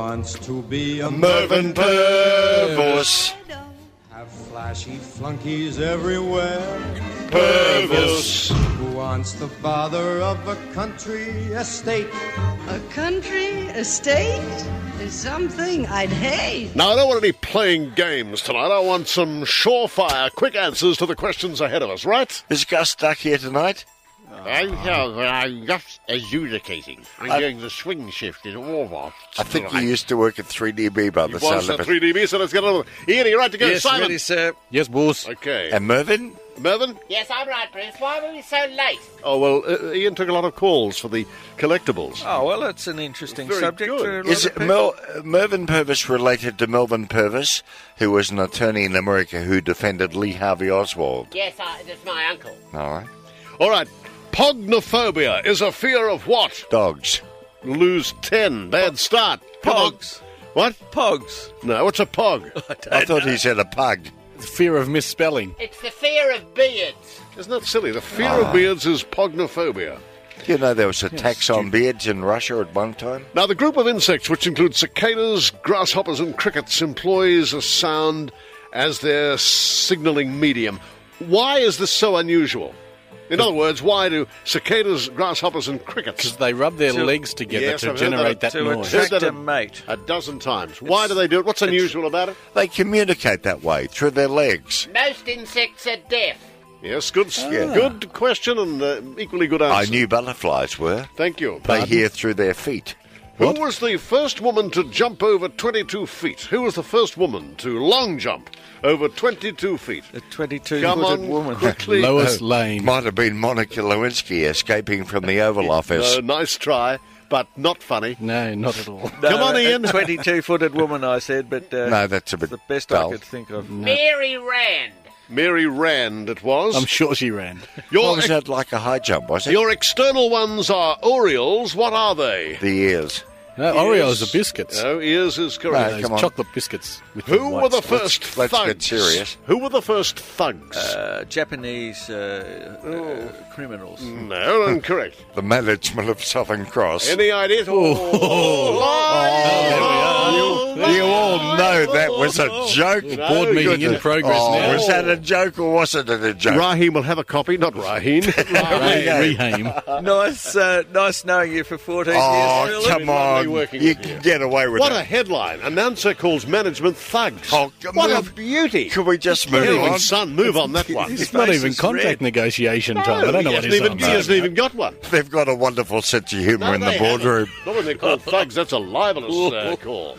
wants to be a Mervyn Purvis. Have flashy flunkies everywhere. Purvis. Who wants the bother of a country estate? A country estate is something I'd hate. Now, I don't want any playing games tonight. I want some surefire, quick answers to the questions ahead of us, right? Is Gus Duck here tonight? I'm just adjudicating. I'm doing the swing shift in Orval. I think you used to work at 3DB by the Was sound at of it. 3DB, so let's get on with it. Ian, are you right to go? Yes, Simon? ready, sir. Yes, boss. Okay. And Mervyn? Mervyn? Yes, I'm right, Bruce. Why were we so late? Oh, well, Ian took a lot of calls for the collectibles. Oh, well, it's an interesting Very subject. good. For a lot Is of people. Mervyn Purvis related to Melvin Purvis, who was an attorney in America who defended Lee Harvey Oswald? Yes, that's my uncle. All right. All right. Pognophobia is a fear of what? Dogs. Lose 10. Bad start. Come on. Pogs. What? Pogs. No, what's a pog? I thought he said a pug. Fear of misspelling. It's the fear of beards. Isn't that silly? The fear of beards is pognophobia. You know there was a tax on beards in Russia at one time? Now, the group of insects, which includes cicadas, grasshoppers, and crickets, employs a sound as their signalling medium. Why is this so unusual? In other words, why do cicadas, grasshoppers, and crickets... Because they rub their legs together Yes, to I've heard generate that. that To noise. attract Heard that a mate. a dozen times. Why do they do it? What's unusual about it? They communicate that way, through their legs. Most insects are deaf. Yes, good good question and equally good answer. I knew butterflies were. Thank you. They hear through their feet. Who was the first woman to jump over 22 feet? Who was the first woman to long jump over 22 feet? A 22-footed Come on, woman. quickly. Lois Lane. Might have been Monica Lewinsky escaping from the Oval Office. Nice try, but not funny. No, not at all. Come on, Ian. A 22-footed woman, I said, but No, that's a bit the best dull. I could think of. Mary Rand. Mary Rand it was. I'm sure she ran. What was that, like a high jump, was it? Your external ones are Orioles. What are they? The ears. No, Oreos are biscuits. No, ears is correct. No, come on. Chocolate biscuits. With Who the were white the stuff. first let's thugs? get serious. Who were the first thugs? Japanese criminals. No, incorrect. The management of Southern Cross. Any ideas? You all know that was a joke. Board meeting in progress now. Was that a joke or wasn't it a joke? Raheem will have a copy, not Raheen. Rehaim. Nice knowing you for 14 years, Oh, Philip. come Lovely on. working You with you. can get away with What a that. headline. Announcer calls management thugs. Oh, what a move- beauty. Can we just move Anyway, on? son, move on that one. It's not face even is contract red. negotiation time. I don't know what he he's hasn't on even, he hasn't about. even got one. They've got a wonderful sense of humour in the they haven't. boardroom. Not when they're called thugs. That's a libelous call.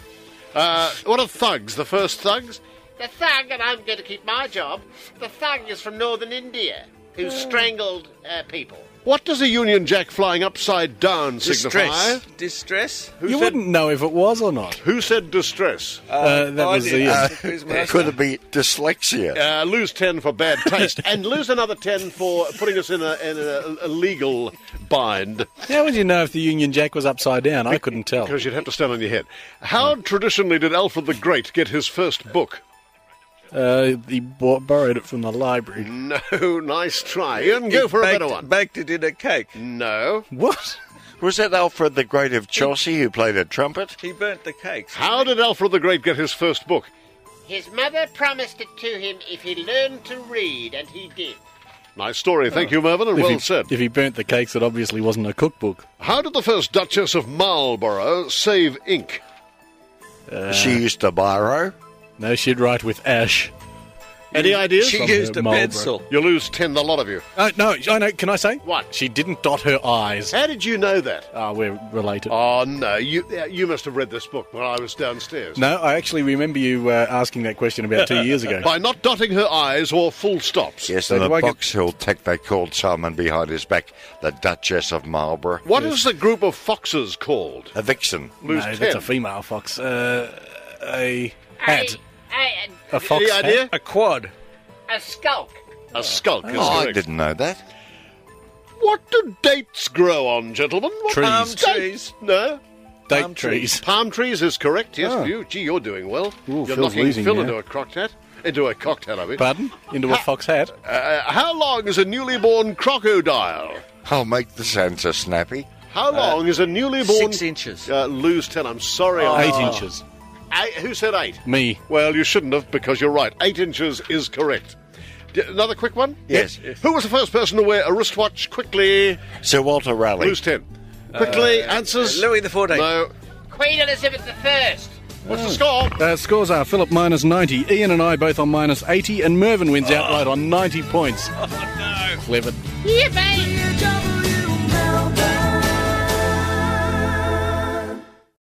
What are thugs? The first thugs? The thug, and I'm going to keep my job, the thug is from northern India, who strangled people. What does a Union Jack flying upside down signify? Distress. Distress? You wouldn't know if it was or not. Who said distress? That was the... Who's my Could it be dyslexia? Lose 10 for bad taste, and lose another 10 for putting us in a legal bind, How would you know if the Union Jack was upside down? I couldn't tell. because you'd have to stand on your head. How traditionally did Alfred the Great get his first book? He borrowed it from the library. No, nice try. Ian, go for a better one. Baked it in a cake. No. What? Was that Alfred the Great of Chelsea who played a trumpet? He burnt the cakes. How did Alfred the Great get his first book? His mother promised it to him if he learned to read, and he did. Nice story. Thank you, Mervyn, and well said. If he burnt the cakes, it obviously wasn't a cookbook. How did the first Duchess of Marlborough save ink? She used a biro. No, she'd write with ash. Any ideas? She From used her a Marlborough. pencil. You lose 10, the lot of you. No, I know. Can I say? What? She didn't dot her I's. How did you know that? We're related. Oh, no. You must have read this book when I was downstairs. No, I actually remember you asking that question about 2 years ago. By not dotting her I's or full stops. Yes, So and do the I get- Box Hill tech they called Simon behind his back the Duchess of Marlborough. What is the group of foxes called? A vixen. Lose No, 10. that's a female fox. A hat. A fox Any hat. idea? A quad. A skulk. A skulk is Oh, I correct. didn't know that. What do dates grow on, gentlemen? What Trees. Palm dates? trees. No. Date Palm trees. Palm trees is correct, yes. Oh. Gee, you're doing well. Ooh, you're Phil's knocking losing Phil now. into a cocktail. Into a cocktail, I mean. Pardon? Into a fox hat? How long is a newly born crocodile? I'll make this answer snappy. How long is a newly born... 6 inches. Lose 10. I'm sorry. 8 inches. Who said 8? Me. Well, you shouldn't have, because you're right. 8 inches is correct. Another quick one? Yes. Who was the first person to wear a wristwatch? Quickly. Sir Walter Raleigh. Lose 10. Quickly, answers. Louis XIV. No. Queen Elizabeth I. What's the score? Scores are Philip minus 90, Ian and I both on minus 80, and Mervyn wins outright on 90 points. Oh, no. Clever. Yeah, babe.